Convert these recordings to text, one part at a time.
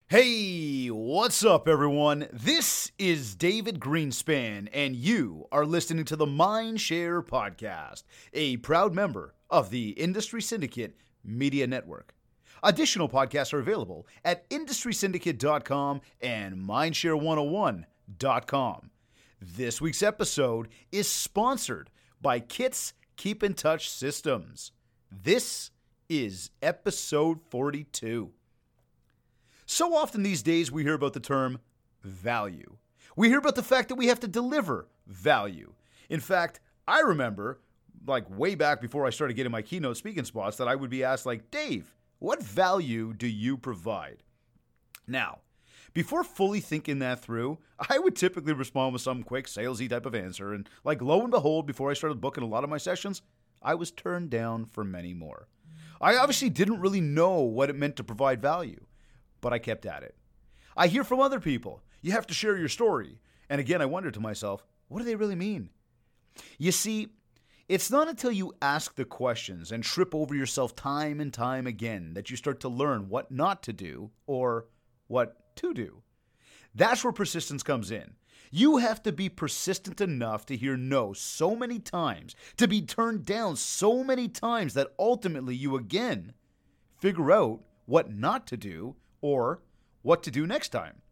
Hey, what's up, everyone? This is David Greenspan, and you are listening to the Mindshare Podcast, a proud member of the Industry Syndicate Media Network. Additional podcasts are available at industrysyndicate.com and mindshare101.com. This week's episode is sponsored by Kits Keep in Touch Systems. This is episode 42. So often these days we hear about the term value. We hear about the fact that we have to deliver value. In fact, I remember, way back before I started getting my keynote speaking spots, that I would be asked, Dave, what value do you provide? Now, before fully thinking that through, I would typically respond with some quick salesy type of answer, and lo and behold, before I started booking a lot of my sessions, I was turned down for many more. I obviously didn't really know what it meant to provide value, but I kept at it. I hear from other people, you have to share your story. And again, I wonder to myself, what do they really mean? You see, it's not until you ask the questions and trip over yourself time and time again that you start to learn what not to do or what to do. That's where persistence comes in. You have to be persistent enough to hear no so many times, to be turned down so many times that ultimately you again figure out what not to do or what to do next time.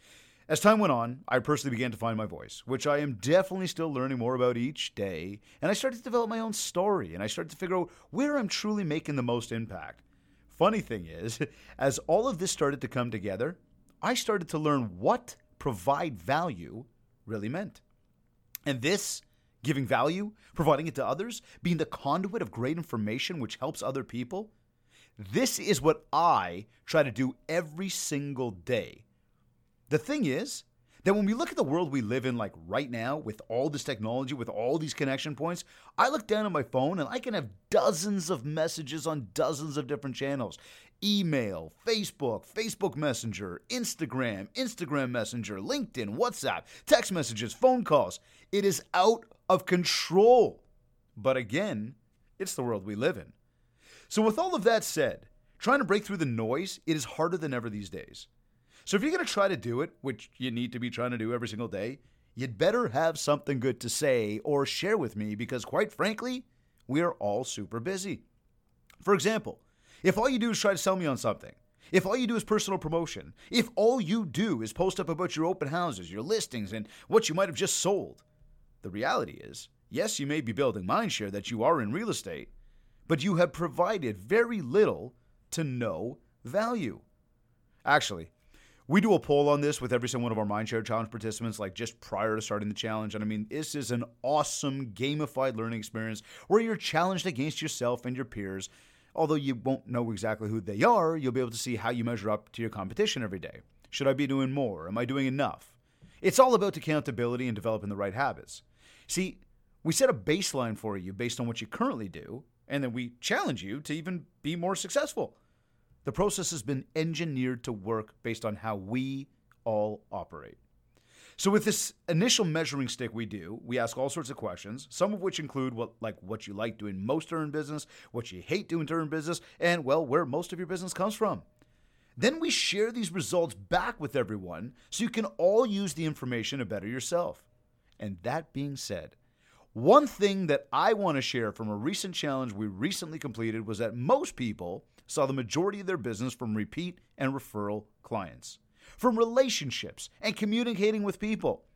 As time went on, I personally began to find my voice, which I am definitely still learning more about each day, and I started to develop my own story, and I started to figure out where I'm truly making the most impact. Funny thing is, as all of this started to come together, I started to learn what provide value really meant. And this, giving value, providing it to others, being the conduit of great information which helps other people, this is what I try to do every single day. The thing is that when we look at the world we live in right now, with all this technology, with all these connection points, I look down at my phone and I can have dozens of messages on dozens of different channels. Email, Facebook Messenger, Instagram Messenger, LinkedIn, WhatsApp, text messages, phone calls. It is out of control. But again, it's the world we live in. So with all of that said, trying to break through the noise, it is harder than ever these days. So if you're going to try to do it, which you need to be trying to do every single day, you'd better have something good to say or share with me because quite frankly, we are all super busy. For example, if all you do is try to sell me on something, if all you do is personal promotion, if all you do is post up about your open houses, your listings, and what you might have just sold, the reality is, yes, you may be building mindshare that you are in real estate, but you have provided very little to no value. Actually, we do a poll on this with every single one of our Mindshare Challenge participants, just prior to starting the challenge. And this is an awesome gamified learning experience where you're challenged against yourself and your peers. Although you won't know exactly who they are, you'll be able to see how you measure up to your competition every day. Should I be doing more? Am I doing enough? It's all about accountability and developing the right habits. See, we set a baseline for you based on what you currently do, and then we challenge you to even be more successful. The process has been engineered to work based on how we all operate. So with this initial measuring stick we ask all sorts of questions, some of which include what you like doing most to earn business, what you hate doing to earn business, and, where most of your business comes from. Then we share these results back with everyone so you can all use the information to better yourself. And that being said, one thing that I want to share from a recent challenge we recently completed was that most people saw the majority of their business from repeat and referral clients, from relationships and communicating with people.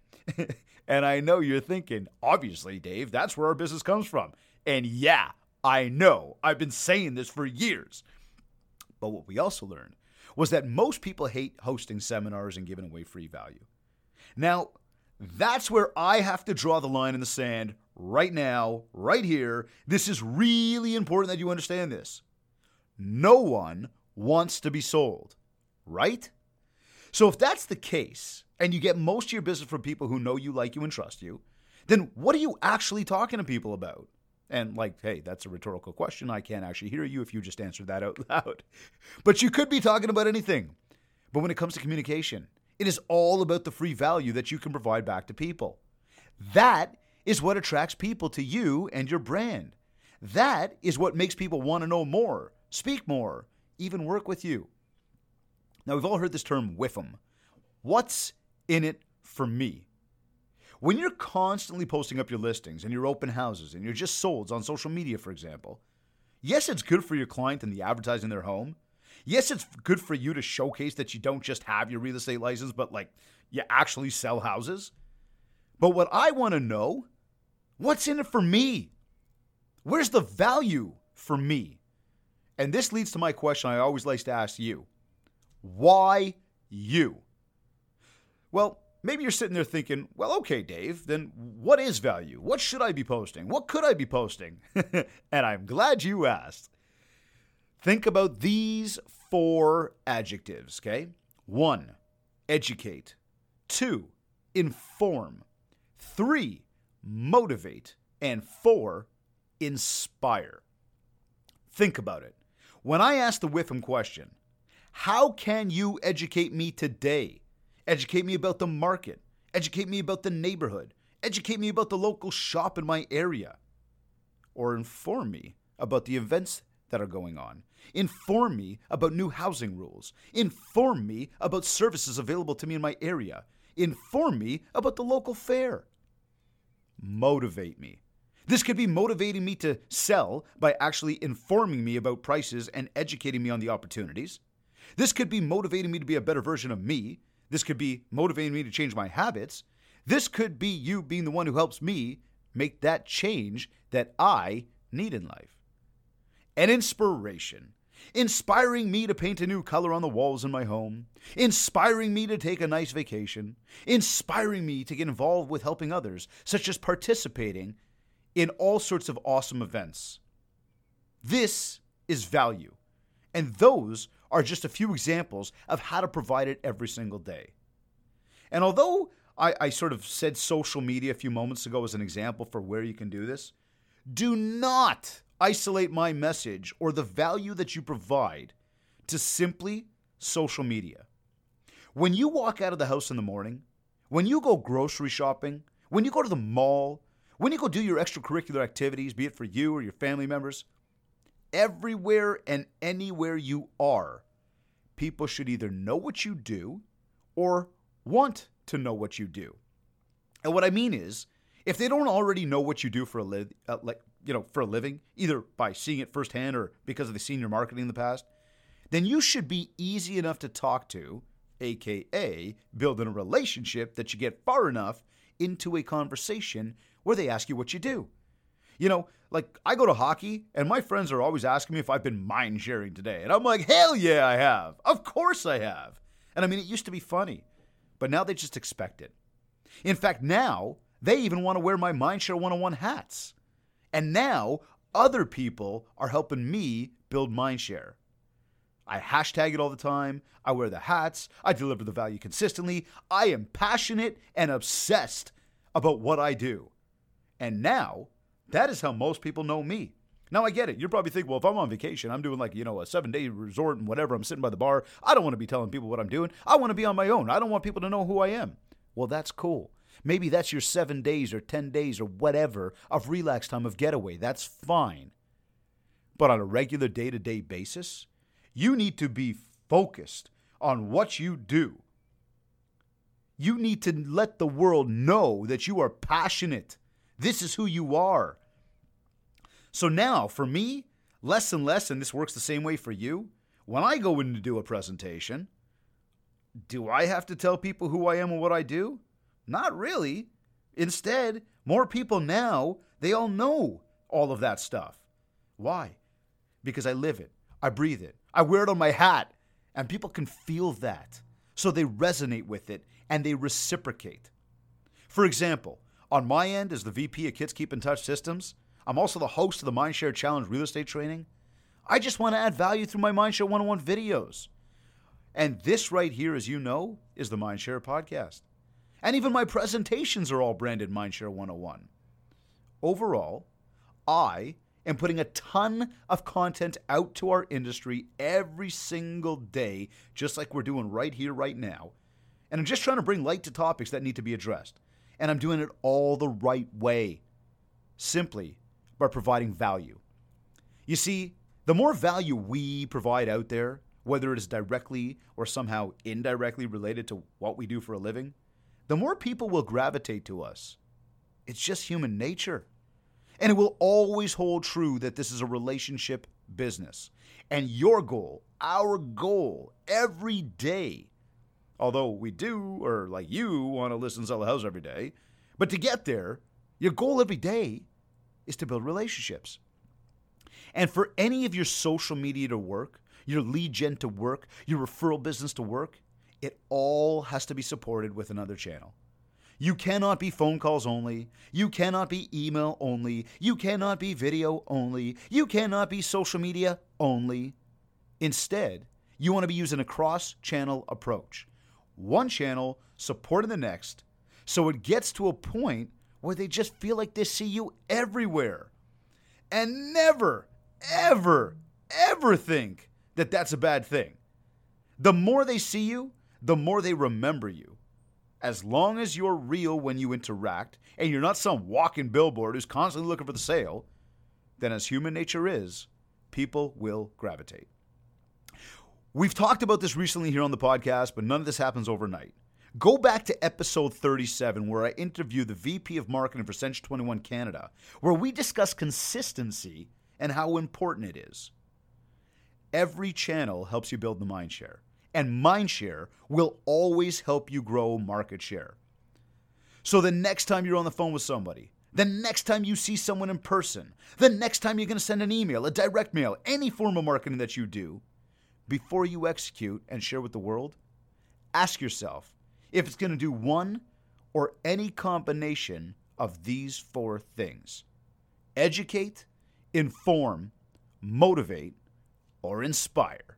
And I know you're thinking, obviously, Dave, that's where our business comes from. And yeah, I know. I've been saying this for years. But what we also learned was that most people hate hosting seminars and giving away free value. Now, that's where I have to draw the line in the sand right now, right here. This is really important that you understand this. No one wants to be sold, right? So if that's the case, and you get most of your business from people who know you, like you, and trust you, then what are you actually talking to people about? And hey, that's a rhetorical question. I can't actually hear you if you just answered that out loud. But you could be talking about anything. But when it comes to communication, it is all about the free value that you can provide back to people. That is what attracts people to you and your brand. That is what makes people want to know more, speak more, even work with you. Now, we've all heard this term WIFM. What's in it for me? When you're constantly posting up your listings and your open houses and your just solds on social media, for example, yes, it's good for your client and the advertising in their home. Yes, it's good for you to showcase that you don't just have your real estate license, but like you actually sell houses. But what I want to know, what's in it for me? Where's the value for me? And this leads to my question I always like to ask you. Why you? Well, maybe you're sitting there thinking, well, okay, Dave, then what is value? What should I be posting? What could I be posting? And I'm glad you asked. Think about these 4 adjectives, okay? 1, educate. 2, inform. 3, motivate. And 4, inspire. Think about it. When I ask the WIFM question, how can you educate me today? Educate me about the market. Educate me about the neighborhood. Educate me about the local shop in my area. Or inform me about the events that are going on. Inform me about new housing rules. Inform me about services available to me in my area. Inform me about the local fair. Motivate me. This could be motivating me to sell by actually informing me about prices and educating me on the opportunities. This could be motivating me to be a better version of me. This could be motivating me to change my habits. This could be you being the one who helps me make that change that I need in life. And inspiration. Inspiring me to paint a new color on the walls in my home. Inspiring me to take a nice vacation. Inspiring me to get involved with helping others, such as participating in all sorts of awesome events. This is value. And those are just a few examples of how to provide it every single day. And although I sort of said social media a few moments ago as an example for where you can do this, do not isolate my message or the value that you provide to simply social media. When you walk out of the house in the morning, when you go grocery shopping, when you go to the mall, when you go do your extracurricular activities, be it for you or your family members, everywhere and anywhere you are, people should either know what you do or want to know what you do. And what I mean is, if they don't already know what you do for a living, either by seeing it firsthand or because they've seen your marketing in the past, then you should be easy enough to talk to, aka building a relationship that you get far enough into a conversation where they ask you what you do. You know, like I go to hockey and my friends are always asking me if I've been mind sharing today. And I'm like, hell yeah, I have. Of course I have. And I mean, it used to be funny, but now they just expect it. In fact, now they even want to wear my Mindshare 101 hats. And now other people are helping me build Mindshare. I hashtag it all the time. I wear the hats. I deliver the value consistently. I am passionate and obsessed about what I do. And now that is how most people know me. Now, I get it. You're probably thinking, well, if I'm on vacation, I'm doing like, a 7-day resort and whatever. I'm sitting by the bar. I don't want to be telling people what I'm doing. I want to be on my own. I don't want people to know who I am. Well, that's cool. Maybe that's your 7 days or 10 days or whatever of relax time, of getaway. That's fine. But on a regular day-to-day basis, you need to be focused on what you do. You need to let the world know that you are passionate. This is who you are. So now, for me, less and less, and this works the same way for you, when I go in to do a presentation, do I have to tell people who I am and what I do? Not really. Instead, more people now, they all know all of that stuff. Why? Because I live it. I breathe it. I wear it on my hat. And people can feel that. So they resonate with it and they reciprocate. For example, on my end as the VP of Kids Keep in Touch Systems, I'm also the host of the Mindshare Challenge Real Estate Training. I just want to add value through my Mindshare 101 videos. And this right here, as you know, is the Mindshare podcast. And even my presentations are all branded Mindshare 101. Overall, I am putting a ton of content out to our industry every single day, just like we're doing right here, right now. And I'm just trying to bring light to topics that need to be addressed. And I'm doing it all the right way, simply by providing value. You see, the more value we provide out there, whether it is directly or somehow indirectly related to what we do for a living, the more people will gravitate to us. It's just human nature. And it will always hold true that this is a relationship business. And your goal, our goal, every day, although we do, or like you, want to listen to Sell a House every day, but to get there, your goal every day is to build relationships. And for any of your social media to work, your lead gen to work, your referral business to work, it all has to be supported with another channel. You cannot be phone calls only. You cannot be email only. You cannot be video only. You cannot be social media only. Instead, you want to be using a cross-channel approach. One channel supporting the next, so it gets to a point where they just feel like they see you everywhere. And never, ever, ever think that that's a bad thing. The more they see you, the more they remember you. As long as you're real when you interact, and you're not some walking billboard who's constantly looking for the sale, then as human nature is, people will gravitate. We've talked about this recently here on the podcast, but none of this happens overnight. Go back to episode 37, where I interview the VP of Marketing for Century 21 Canada, where we discuss consistency and how important it is. Every channel helps you build the mind share, and mind share will always help you grow market share. So the next time you're on the phone with somebody, the next time you see someone in person, the next time you're going to send an email, a direct mail, any form of marketing that you do, before you execute and share with the world, ask yourself if it's going to do one or any combination of these 4 things: educate, inform, motivate, or inspire.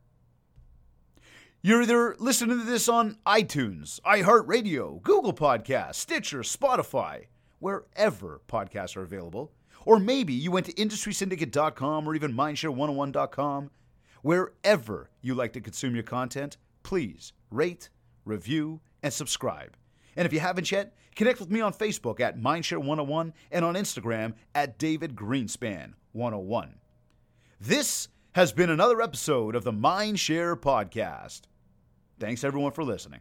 You're either listening to this on iTunes, iHeartRadio, Google Podcasts, Stitcher, Spotify, wherever podcasts are available. Or maybe you went to industrysyndicate.com or even mindshare101.com. Wherever you like to consume your content, please rate, review, and subscribe. And if you haven't yet, connect with me on Facebook at Mindshare101 and on Instagram at DavidGreenspan101. This has been another episode of the Mindshare Podcast. Thanks everyone for listening.